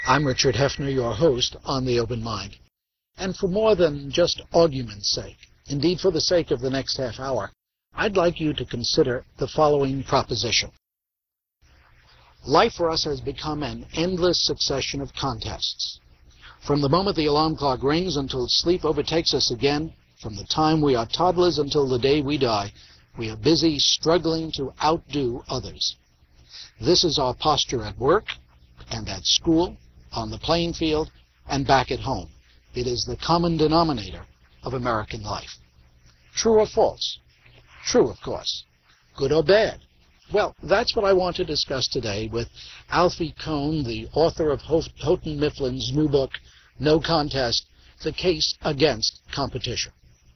I'm Richard Hefner, your host on The Open Mind. And for more than just argument's sake, indeed for the sake of the next half hour, I'd like you to consider the following proposition. Life for us has become an endless succession of contests. From the moment the alarm clock rings until sleep overtakes us again, from the time we are toddlers until the day we die, we are busy struggling to outdo others. This is our posture at work and at school, on the playing field, and back at home. It is the common denominator of American life. True or false? True, of course. Good or bad? Well, that's what I want to discuss today with Alfie Kohn, the author of Houghton Mifflin's new book, No Contest, The Case Against Competition.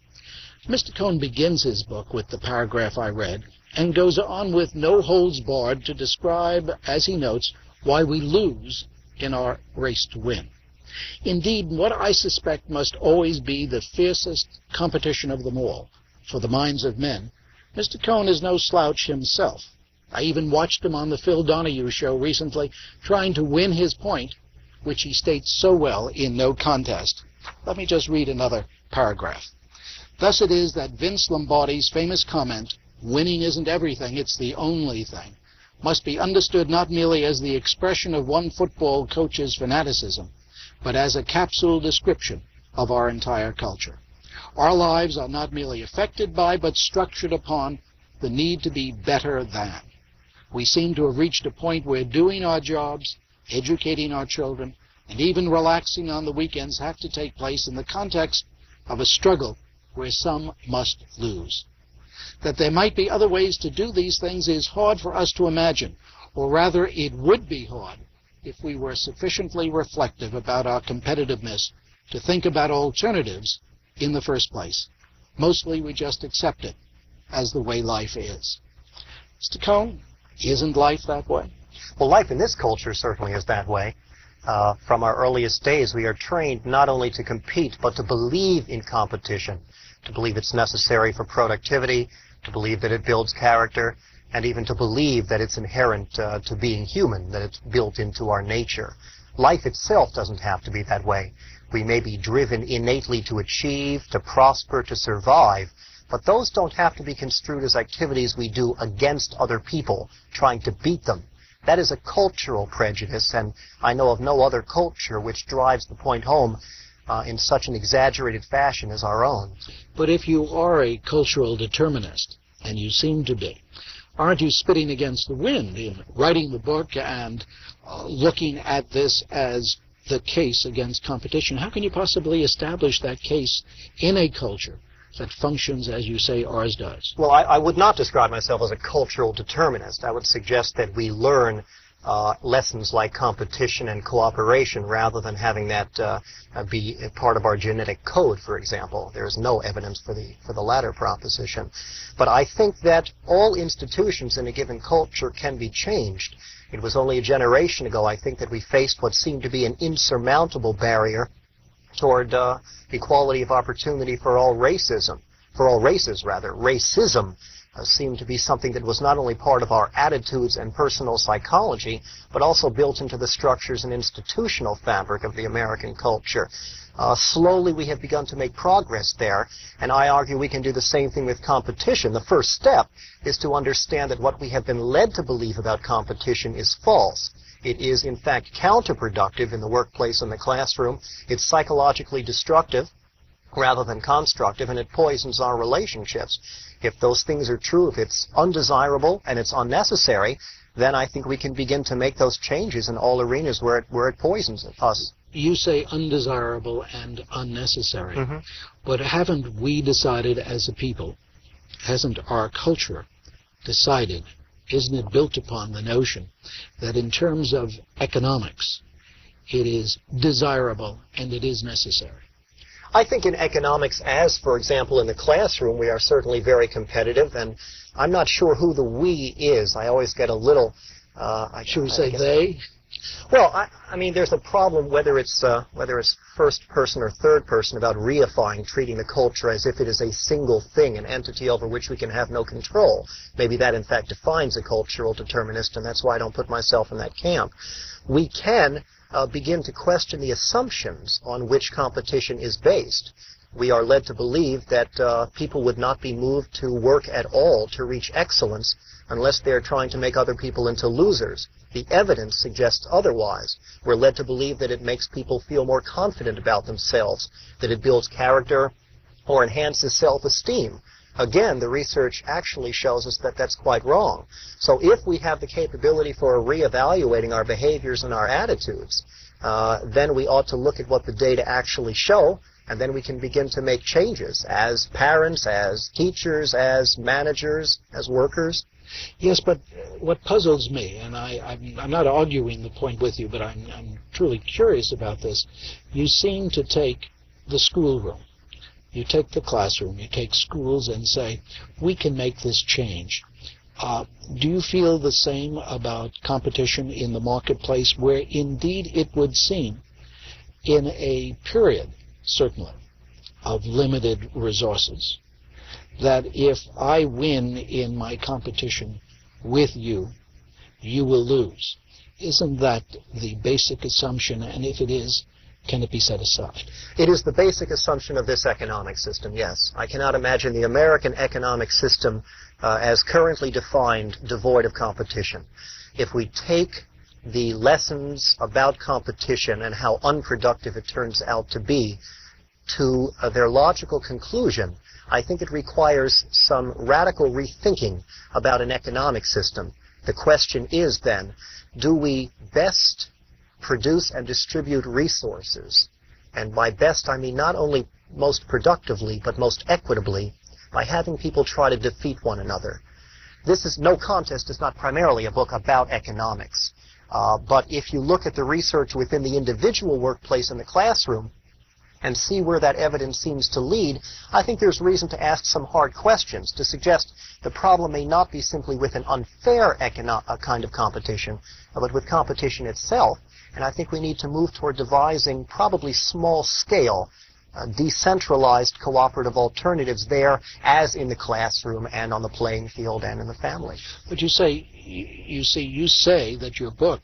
Mr. Kohn begins his book with the paragraph I read and goes on with no holds barred to describe, as he notes, why we lose in our race to win. Indeed, what I suspect must always be the fiercest competition of them all, for the minds of men, Mr. Kohn is no slouch himself. I even watched him on the Phil Donahue show recently trying to win his point, which he states so well in No Contest. Let me just read another paragraph. Thus it is that Vince Lombardi's famous comment, "Winning isn't everything, it's the only thing," must be understood not merely as the expression of one football coach's fanaticism, but as a capsule description of our entire culture. Our lives are not merely affected by, but structured upon, the need to be better than. We seem to have reached a point where doing our jobs, educating our children, and even relaxing on the weekends have to take place in the context of a struggle where some must lose. That there might be other ways to do these things is hard for us to imagine, or rather it would be hard if we were sufficiently reflective about our competitiveness to think about alternatives in the first place. Mostly we just accept it as the way life is. Mr. Kohn, isn't life that way? Well, life in this culture certainly is that way. From our earliest days, we are trained not only to compete, but to believe in competition, to believe it's necessary for productivity, to believe that it builds character, and even to believe that it's inherent to being human, that it's built into our nature. Life itself doesn't have to be that way. We may be driven innately to achieve, to prosper, to survive, but those don't have to be construed as activities we do against other people, trying to beat them. That is a cultural prejudice, and I know of no other culture which drives the point home in such an exaggerated fashion as our own. But if you are a cultural determinist, and you seem to be, aren't you spitting against the wind in writing the book and looking at this as the case against competition? How can you possibly establish that case in a culture that functions, as you say, ours does? Well, I would not describe myself as a cultural determinist. I would suggest that we learn lessons like competition and cooperation rather than having that be a part of our genetic code, for example. There is no evidence for the latter proposition. But I think that all institutions in a given culture can be changed. It was only a generation ago, I think, that we faced what seemed to be an insurmountable barrier toward equality of opportunity for all races. Racism seemed to be something that was not only part of our attitudes and personal psychology, but also built into the structures and institutional fabric of the American culture. Slowly we have begun to make progress there, and I argue we can do the same thing with competition. The first step is to understand that what we have been led to believe about competition is false. It is, in fact, counterproductive in the workplace and the classroom. It's psychologically destructive rather than constructive, and it poisons our relationships. If those things are true, if it's undesirable and it's unnecessary, then I think we can begin to make those changes in all arenas where it poisons us. You say undesirable and unnecessary, Mm-hmm. but haven't we decided as a people, hasn't our culture decided, isn't it built upon the notion that in terms of economics, it is desirable and it is necessary? I think in economics, as, for example, in the classroom, we are certainly very competitive, and I'm not sure who the we is. I always get a little... Should we say they? Well, I mean, there's a problem whether it's first person or third person about reifying, treating the culture as if it is a single thing, an entity over which we can have no control. Maybe that, in fact, defines a cultural determinist, and that's why I don't put myself in that camp. We can begin to question the assumptions on which competition is based. We are led to believe that people would not be moved to work at all to reach excellence unless they are trying to make other people into losers. The evidence suggests otherwise. We're led to believe that it makes people feel more confident about themselves, that it builds character or enhances self-esteem. Again, the research actually shows us that that's quite wrong. So if we have the capability for reevaluating our behaviors and our attitudes, then we ought to look at what the data actually show, and then we can begin to make changes as parents, as teachers, as managers, as workers. Yes, but what puzzles me, and I'm not arguing the point with you, but I'm truly curious about this. You seem to take the schoolroom, you take the classroom, you take schools and say, we can make this change. Do you feel the same about competition in the marketplace, where indeed it would seem in a period, certainly, of limited resources, that if I win in my competition with you, you will lose? Isn't that the basic assumption? And if it is, can it be set aside? It is the basic assumption of this economic system, yes. I cannot imagine the American economic system as currently defined devoid of competition. If we take the lessons about competition and how unproductive it turns out to be to their logical conclusion, I think it requires some radical rethinking about an economic system. The question is then, do we best produce and distribute resources? And by best, I mean not only most productively, but most equitably, by having people try to defeat one another. No Contest is not primarily a book about economics. But if you look at the research within the individual workplace in the classroom and see where that evidence seems to lead, I think there's reason to ask some hard questions, to suggest the problem may not be simply with an unfair kind of competition, but with competition itself. And I think we need to move toward devising probably small-scale, decentralized cooperative alternatives there, as in the classroom and on the playing field and in the family. But you say that your book,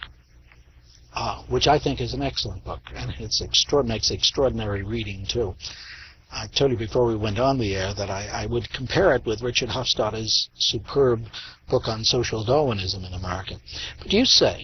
which I think is an excellent book, and makes extraordinary reading too. I told you before we went on the air that I would compare it with Richard Hofstadter's superb book on social Darwinism in America. But you say,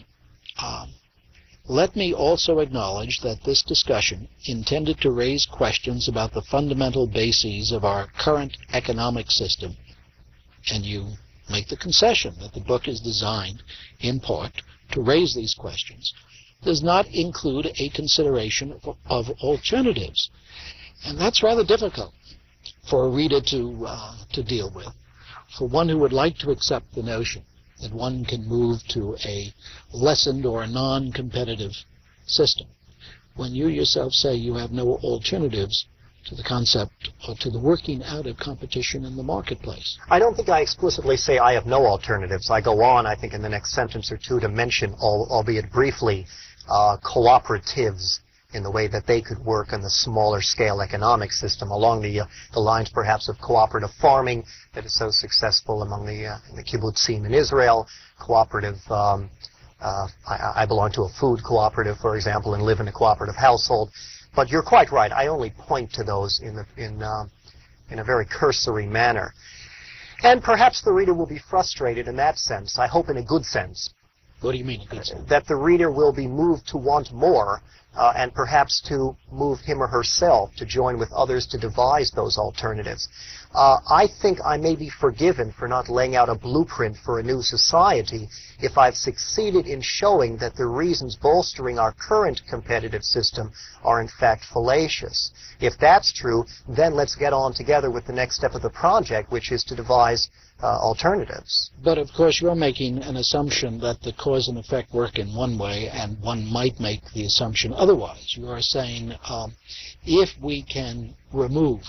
let me also acknowledge that this discussion, intended to raise questions about the fundamental bases of our current economic system, and you make the concession that the book is designed, in part, to raise these questions, does not include a consideration of alternatives. And that's rather difficult for a reader to deal with. For one who would like to accept the notion that one can move to a lessened or a non-competitive system, when you yourself say you have no alternatives to the concept or to the working out of competition in the marketplace. I don't think I explicitly say I have no alternatives. I go on, I think, in the next sentence or two to mention, albeit briefly, cooperatives in the way that they could work in the smaller scale economic system along the lines perhaps of cooperative farming that is so successful among the kibbutzim in Israel, cooperative, I belong to a food cooperative, for example, and live in a cooperative household. But you're quite right. I only point to those in a very cursory manner. And perhaps the reader will be frustrated in that sense. I hope in a good sense. What do you mean, a good sense? That the reader will be moved to want more, and perhaps to move him or herself to join with others to devise those alternatives. I think I may be forgiven for not laying out a blueprint for a new society if I've succeeded in showing that the reasons bolstering our current competitive system are in fact fallacious. If that's true, then let's get on together with the next step of the project, which is to devise alternatives. But of course you're making an assumption that the cause and effect work in one way, and one might make the assumption otherwise. You are saying if we can remove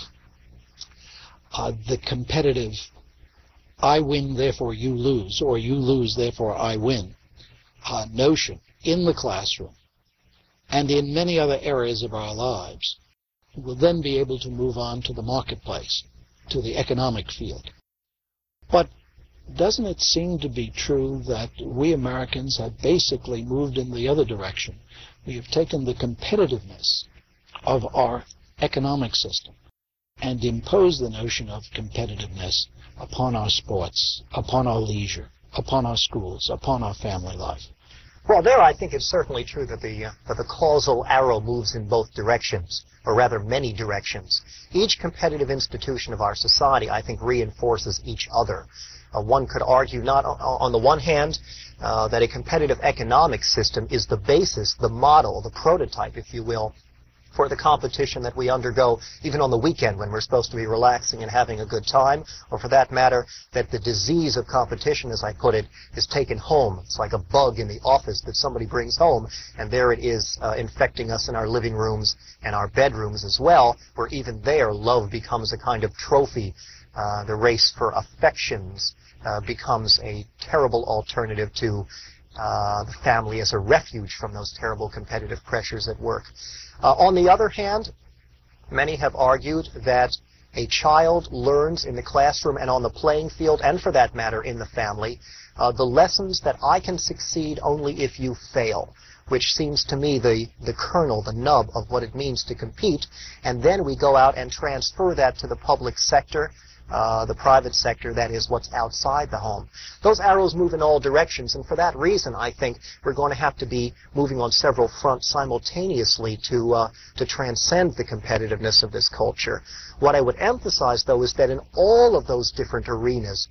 the competitive I win therefore you lose, or you lose therefore I win notion in the classroom and in many other areas of our lives, we'll then be able to move on to the marketplace, to the economic field. But doesn't it seem to be true that we Americans have basically moved in the other direction, We have taken the competitiveness of our economic system and imposed the notion of competitiveness upon our sports, upon our leisure, upon our schools, upon our family life. Well, there I think it's certainly true that the causal arrow moves in both directions, or rather many directions. Each competitive institution of our society, I think, reinforces each other. One could argue not on the one hand that a competitive economic system is the basis, the model, the prototype, if you will, for the competition that we undergo even on the weekend when we're supposed to be relaxing and having a good time, or for that matter, that the disease of competition, as I put it, is taken home. It's like a bug in the office that somebody brings home, and there it is infecting us in our living rooms and our bedrooms as well, where even there love becomes a kind of trophy. The race for affections becomes a terrible alternative to the family as a refuge from those terrible competitive pressures at work. On the other hand, many have argued that a child learns in the classroom and on the playing field, and for that matter in the family, the lessons that I can succeed only if you fail, which seems to me the kernel, the nub of what it means to compete, and then we go out and transfer that to the public sector, the private sector, that is what's outside the home. Those arrows move in all directions, and for that reason, I think we're going to have to be moving on several fronts simultaneously to transcend the competitiveness of this culture. What I would emphasize, though, is that in all of those different arenas,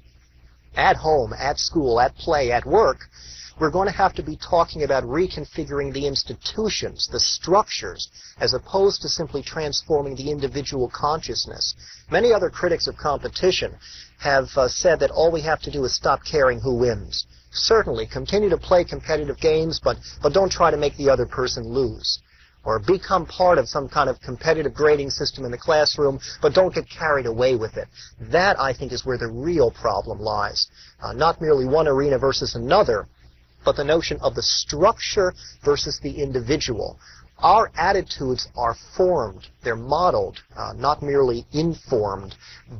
at home, at school, at play, at work, we're going to have to be talking about reconfiguring the institutions, the structures, as opposed to simply transforming the individual consciousness. Many other critics of competition have said that all we have to do is stop caring who wins. Certainly, continue to play competitive games, but don't try to make the other person lose. Or become part of some kind of competitive grading system in the classroom, but don't get carried away with it. That, I think, is where the real problem lies. Not merely one arena versus another, but the notion of the structure versus the individual. Our attitudes are formed, they're modeled, not merely informed,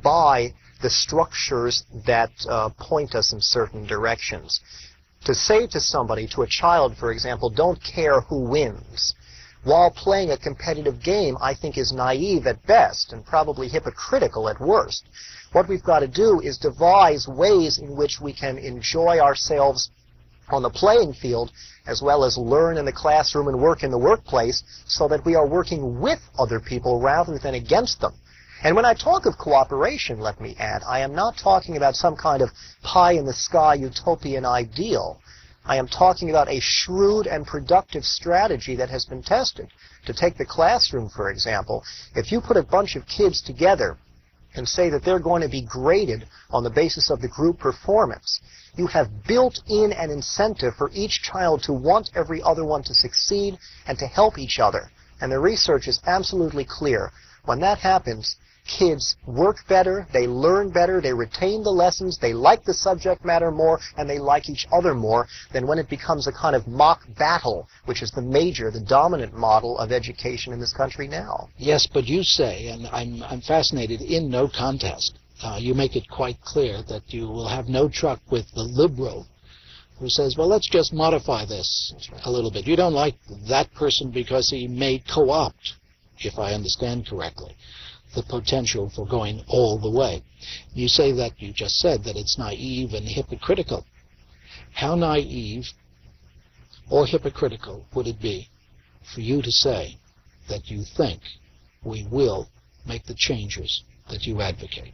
by the structures that point us in certain directions. To say to somebody, to a child, for example, don't care who wins, while playing a competitive game, I think is naive at best and probably hypocritical at worst. What we've got to do is devise ways in which we can enjoy ourselves on the playing field, as well as learn in the classroom and work in the workplace, so that we are working with other people rather than against them. And when I talk of cooperation, let me add, I am not talking about some kind of pie-in-the-sky utopian ideal. I am talking about a shrewd and productive strategy that has been tested. To take the classroom, for example, if you put a bunch of kids together and say that they're going to be graded on the basis of the group performance, you have built in an incentive for each child to want every other one to succeed and to help each other. And the research is absolutely clear. When that happens, kids work better, they learn better, they retain the lessons, they like the subject matter more, and they like each other more than when it becomes a kind of mock battle, which is the dominant model of education in this country now. Yes, but you say, and I'm fascinated, in no contest, you make it quite clear that you will have no truck with the liberal who says, well, let's just modify this a little bit. You don't like that person because he may co-opt, if I understand correctly, the potential for going all the way. You say that, you just said that it's naive and hypocritical. How naive or hypocritical would it be for you to say that you think we will make the changes that you advocate?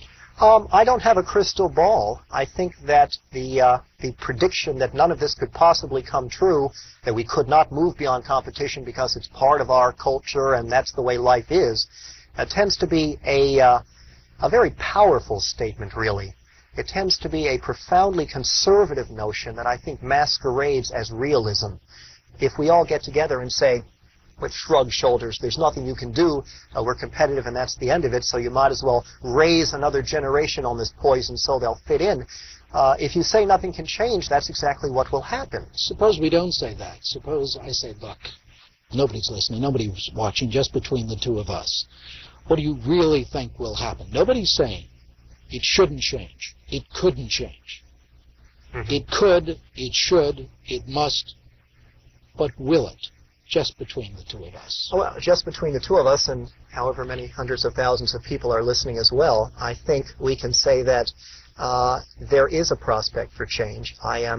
I don't have a crystal ball. I think that the prediction that none of this could possibly come true, that we could not move beyond competition because it's part of our culture and that's the way life is, tends to be a very powerful statement, really. It tends to be a profoundly conservative notion that I think masquerades as realism. If we all get together and say, with shrugged shoulders, there's nothing you can do, we're competitive and that's the end of it, so you might as well raise another generation on this poison so they'll fit in. If you say nothing can change, that's exactly what will happen. Suppose we don't say that. Suppose I say, look, nobody's listening, nobody's watching, just between the two of us. What do you really think will happen? Nobody's saying it shouldn't change. It couldn't change. Mm-hmm. It could, it should, it must, but will it? just between the two of us? Well, just between the two of us, and however many hundreds of thousands of people are listening as well, I think we can say that there is a prospect for change.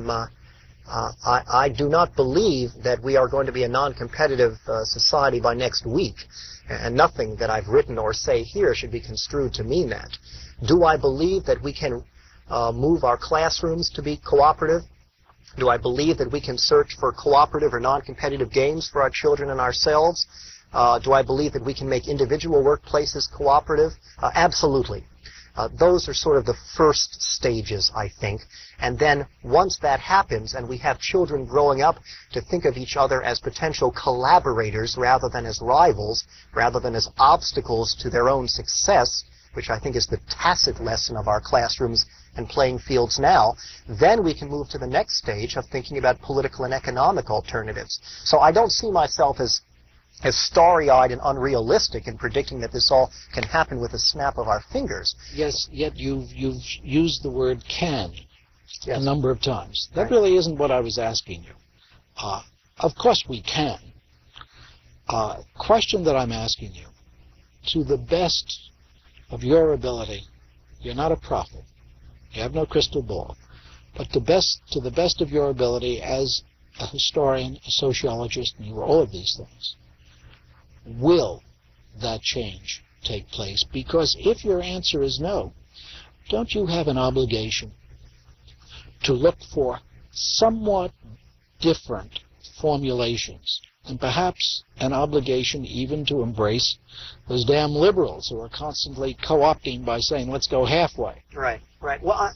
I do not believe that we are going to be a non-competitive society by next week, and nothing that I've written or say here should be construed to mean that. Do I believe that we can move our classrooms to be cooperative? Do I believe that we can search for cooperative or non-competitive games for our children and ourselves? Do I believe that we can make individual workplaces cooperative? Absolutely. Those are sort of the first stages, I think. And then once that happens and we have children growing up to think of each other as potential collaborators rather than as rivals, rather than as obstacles to their own success, which I think is the tacit lesson of our classrooms and playing fields now, then we can move to the next stage of thinking about political and economic alternatives. So I don't see myself as starry-eyed and unrealistic in predicting that this all can happen with a snap of our fingers. Yes, yet you've used the word can a number of times. That Right. really isn't what I was asking you. Of course we can. Question that I'm asking you, to the best of your ability, you're not a prophet, you have no crystal ball, but to the best of your ability as a historian, a sociologist, and you are all of these things, will that change take place? Because if your answer is no, don't you have an obligation to look for somewhat different formulations, and perhaps an obligation even to embrace those damn liberals who are constantly co-opting by saying, let's go halfway? Right, right. Well,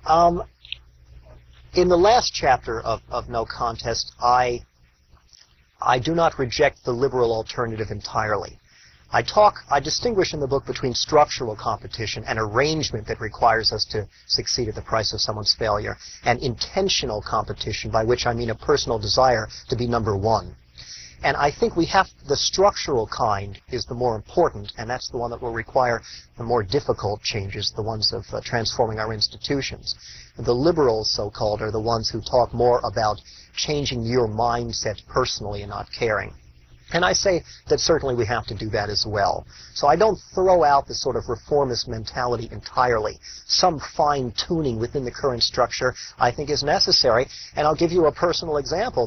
in the last chapter of No Contest, I do not reject the liberal alternative entirely. I distinguish in the book between structural competition, an arrangement that requires us to succeed at the price of someone's failure, and intentional competition, by which I mean a personal desire to be number one. And I think the structural kind is the more important, and that's the one that will require the more difficult changes, the ones of transforming our institutions. The liberals, so-called, are the ones who talk more about changing your mindset personally and not caring. And I say that certainly we have to do that as well. So I don't throw out the sort of reformist mentality entirely. Some fine-tuning within the current structure I think is necessary. And I'll give you a personal example.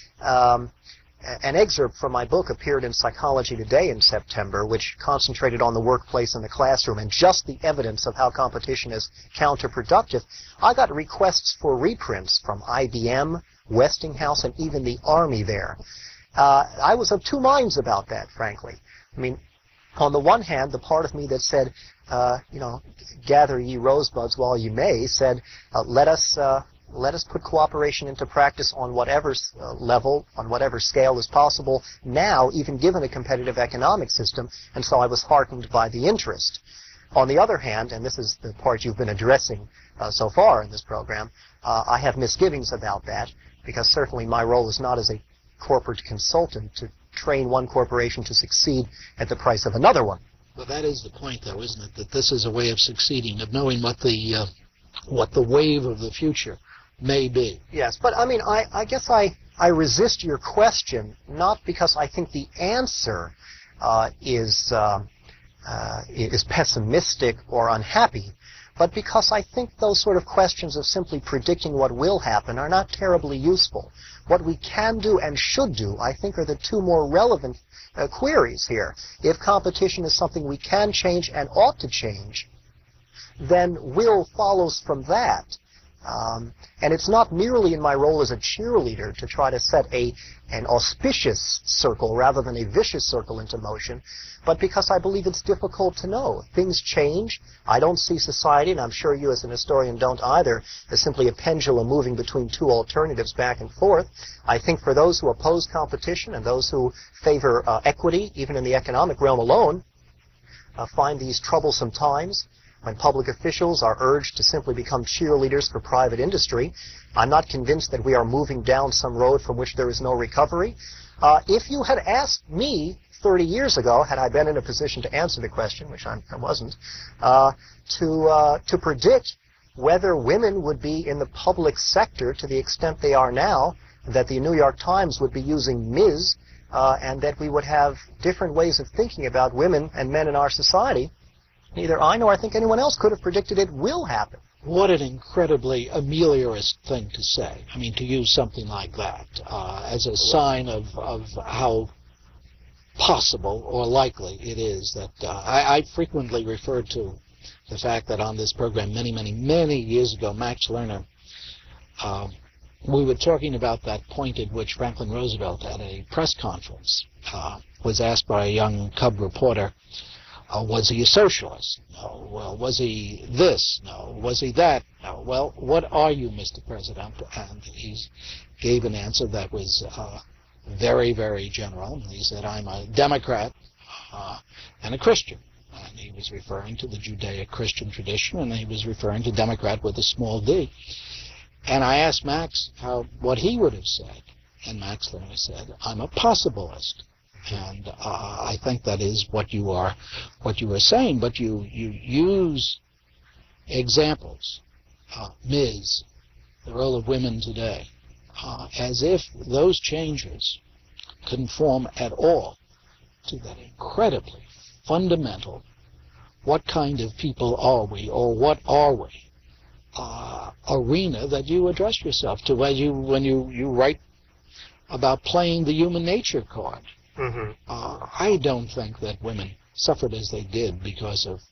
An excerpt from my book appeared in Psychology Today in September, which concentrated on the workplace and the classroom and just the evidence of how competition is counterproductive. I got requests for reprints from IBM, Westinghouse, and even the Army there. I was of two minds about that, frankly. I mean, on the one hand, the part of me that said, gather ye rosebuds while you may, said, let us put cooperation into practice on whatever level, on whatever scale is possible now, even given a competitive economic system, and so I was heartened by the interest. On the other hand, and this is the part you've been addressing so far in this program, I have misgivings about that, because certainly my role is not as a corporate consultant to train one corporation to succeed at the price of another one. Well, that is the point, though, isn't it? That this is a way of succeeding, of knowing what the wave of the future may be. Yes, but I mean, I guess I resist your question, not because I think the answer is pessimistic or unhappy, but because I think those sort of questions of simply predicting what will happen are not terribly useful. What we can do and should do, I think, are the two more relevant queries here. If competition is something we can change and ought to change, then will follows from that. And it's not merely in my role as a cheerleader to try to set an auspicious circle rather than a vicious circle into motion, but because I believe it's difficult to know. Things change. I don't see society, and I'm sure you as an historian don't either, as simply a pendulum moving between two alternatives back and forth. I think for those who oppose competition and those who favor equity, even in the economic realm alone, find these troublesome times when public officials are urged to simply become cheerleaders for private industry. I'm not convinced that we are moving down some road from which there is no recovery. If you had asked me 30 years ago, had I been in a position to answer the question, which I wasn't, to predict whether women would be in the public sector to the extent they are now, that the New York Times would be using Ms. and that we would have different ways of thinking about women and men in our society, neither I nor I think anyone else could have predicted it will happen. What an incredibly ameliorist thing to say. I mean, to use something like that as a sign of how possible or likely it is that I frequently refer to the fact that on this program many years ago, Max Lerner, we were talking about that point at which Franklin Roosevelt at a press conference was asked by a young cub reporter, was he a socialist? No. Well, was he this? No. Was he that? No. Well, what are you, Mr. President? And he gave an answer that was very general. He said, I'm a Democrat and a Christian. And he was referring to the Judeo-Christian tradition, and he was referring to Democrat with a small d. And I asked Max what he would have said, and Max Lerner said, I'm a possibilist. And I think that is what you are saying, but you use examples, Ms., the role of women today, as if those changes conform at all to that incredibly fundamental, what kind of people are we, or what are we, arena that you address yourself to when you write about playing the human nature card. Mm-hmm. I don't think that women suffered as they did because of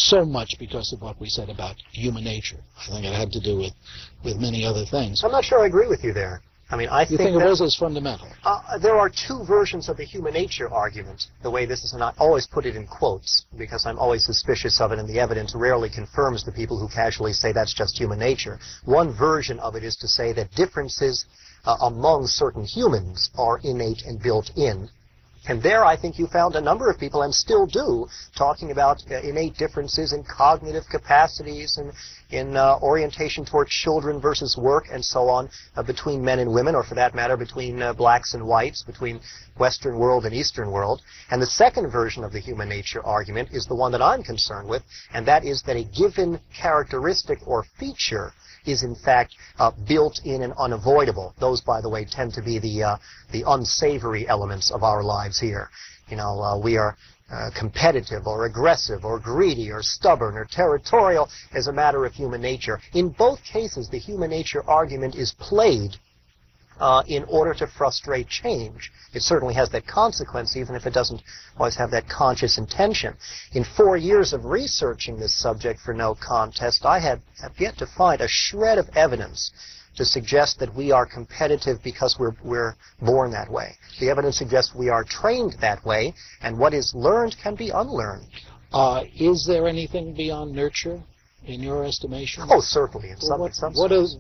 what we said about human nature. I think it had to do with many other things. I'm not sure I agree with you there. I mean, You think it was as fundamental? There are two versions of the human nature argument, the way this is, and I always put it in quotes, because I'm always suspicious of it, and the evidence rarely confirms the people who casually say that's just human nature. One version of it is to say that differences among certain humans are innate and built in. And there I think you found a number of people, and still do, talking about innate differences in cognitive capacities and in orientation toward children versus work and so on between men and women, or for that matter between blacks and whites, between Western world and Eastern world. And the second version of the human nature argument is the one that I'm concerned with, and that is that a given characteristic or feature is in fact built in and unavoidable. Those, by the way, tend to be the unsavory elements of our lives here. You know, we are competitive or aggressive or greedy or stubborn or territorial as a matter of human nature. In both cases, the human nature argument is played in order to frustrate change. It certainly has that consequence, even if it doesn't always have that conscious intention. In 4 years of researching this subject for No Contest, I have yet to find a shred of evidence to suggest that we are competitive because we're born that way. The evidence suggests we are trained that way, and what is learned can be unlearned. Is there anything beyond nurture, in your estimation? Oh, certainly. In some sense.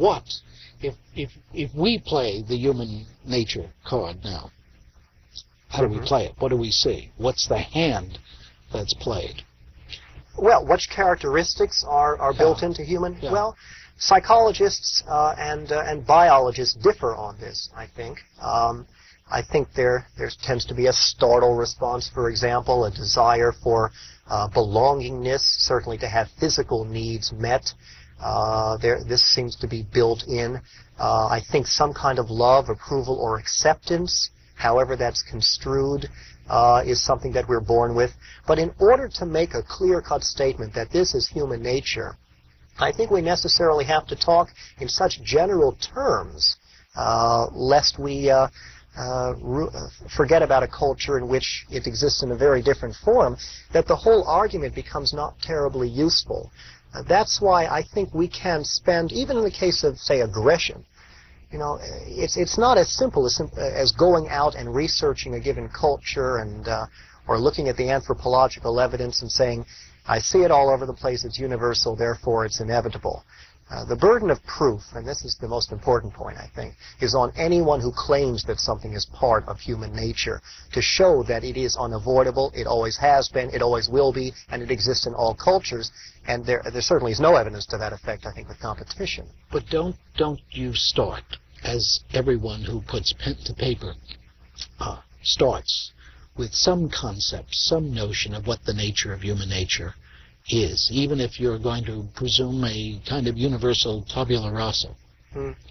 If we play the human nature card now, how do we play it? What do we see? What's the hand that's played? Well, which characteristics are built into human? Yeah. Well, psychologists and biologists differ on this, I think. I think there tends to be a startle response, for example, a desire for belongingness, certainly to have physical needs met. This seems to be built in. I think some kind of love, approval, or acceptance, however that's construed, is something that we're born with. But in order to make a clear-cut statement that this is human nature, I think we necessarily have to talk in such general terms, lest we forget about a culture in which it exists in a very different form, that the whole argument becomes not terribly useful. That's why I think we can spend, even in the case of, say, aggression, you know, it's not as simple as going out and researching a given culture and or looking at the anthropological evidence and saying, I see it all over the place, it's universal, therefore it's inevitable. The burden of proof, and this is the most important point, I think, is on anyone who claims that something is part of human nature to show that it is unavoidable, it always has been, it always will be, and it exists in all cultures. And there certainly is no evidence to that effect, I think, with competition. But don't you start, as everyone who puts pen to paper starts, with some concept, some notion of what the nature of human nature is, even if you're going to presume a kind of universal tabula rasa.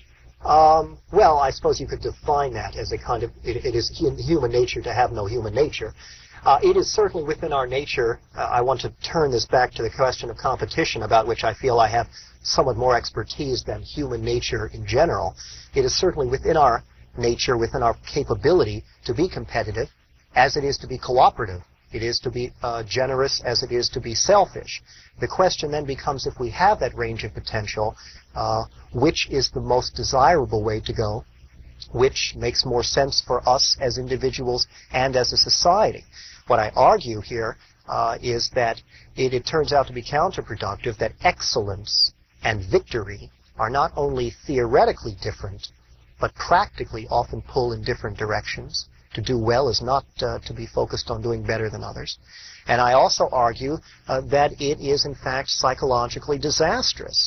Well, I suppose you could define that as a kind of, it is human nature to have no human nature. It is certainly within our nature. I want to turn this back to the question of competition, about which I feel I have somewhat more expertise than human nature in general. It is certainly within our nature, within our capability to be competitive, as it is to be cooperative. It is to be generous as it is to be selfish. The question then becomes, if we have that range of potential, which is the most desirable way to go? Which makes more sense for us as individuals and as a society? What I argue here is that it turns out to be counterproductive, that excellence and victory are not only theoretically different, but practically often pull in different directions. To do well is not to be focused on doing better than others. And I also argue that it is, in fact, psychologically disastrous.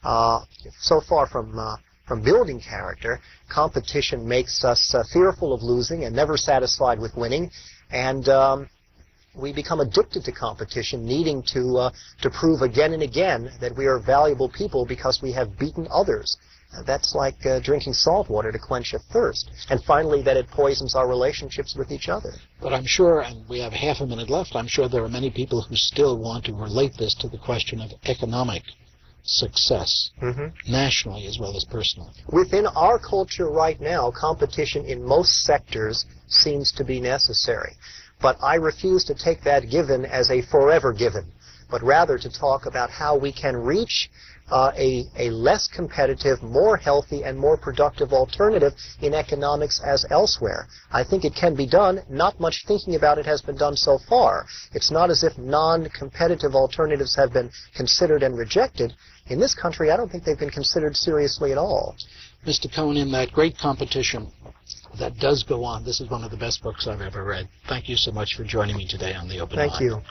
So far from building character, competition makes us fearful of losing and never satisfied with winning, and we become addicted to competition, needing to prove again and again that we are valuable people because we have beaten others. That's like drinking salt water to quench a thirst. And finally, that it poisons our relationships with each other. But I'm sure, and we have half a minute left, I'm sure there are many people who still want to relate this to the question of economic success, nationally as well as personally. Within our culture right now, competition in most sectors seems to be necessary. But I refuse to take that given as a forever given, but rather to talk about how we can reach a less competitive, more healthy, and more productive alternative in economics as elsewhere. I think it can be done. Not much thinking about it has been done so far. It's not as if non-competitive alternatives have been considered and rejected. In this country, I don't think they've been considered seriously at all. Mr. Cohen, in that great competition that does go on, this is one of the best books I've ever read. Thank you so much for joining me today on The Open Mind. Thank you.